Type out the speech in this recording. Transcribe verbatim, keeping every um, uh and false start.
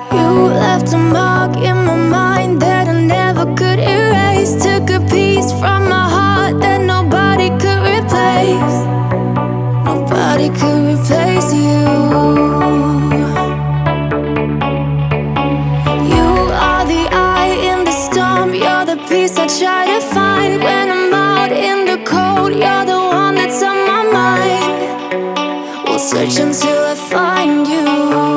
You left a mark in my mind that I never could erase. Took a piece from my heart that nobody could replace. Nobody could replace you. You are the eye in the storm. You're the peace I try to find when I'm out in the cold. You're the one that's on my mind. We'll search until I find you.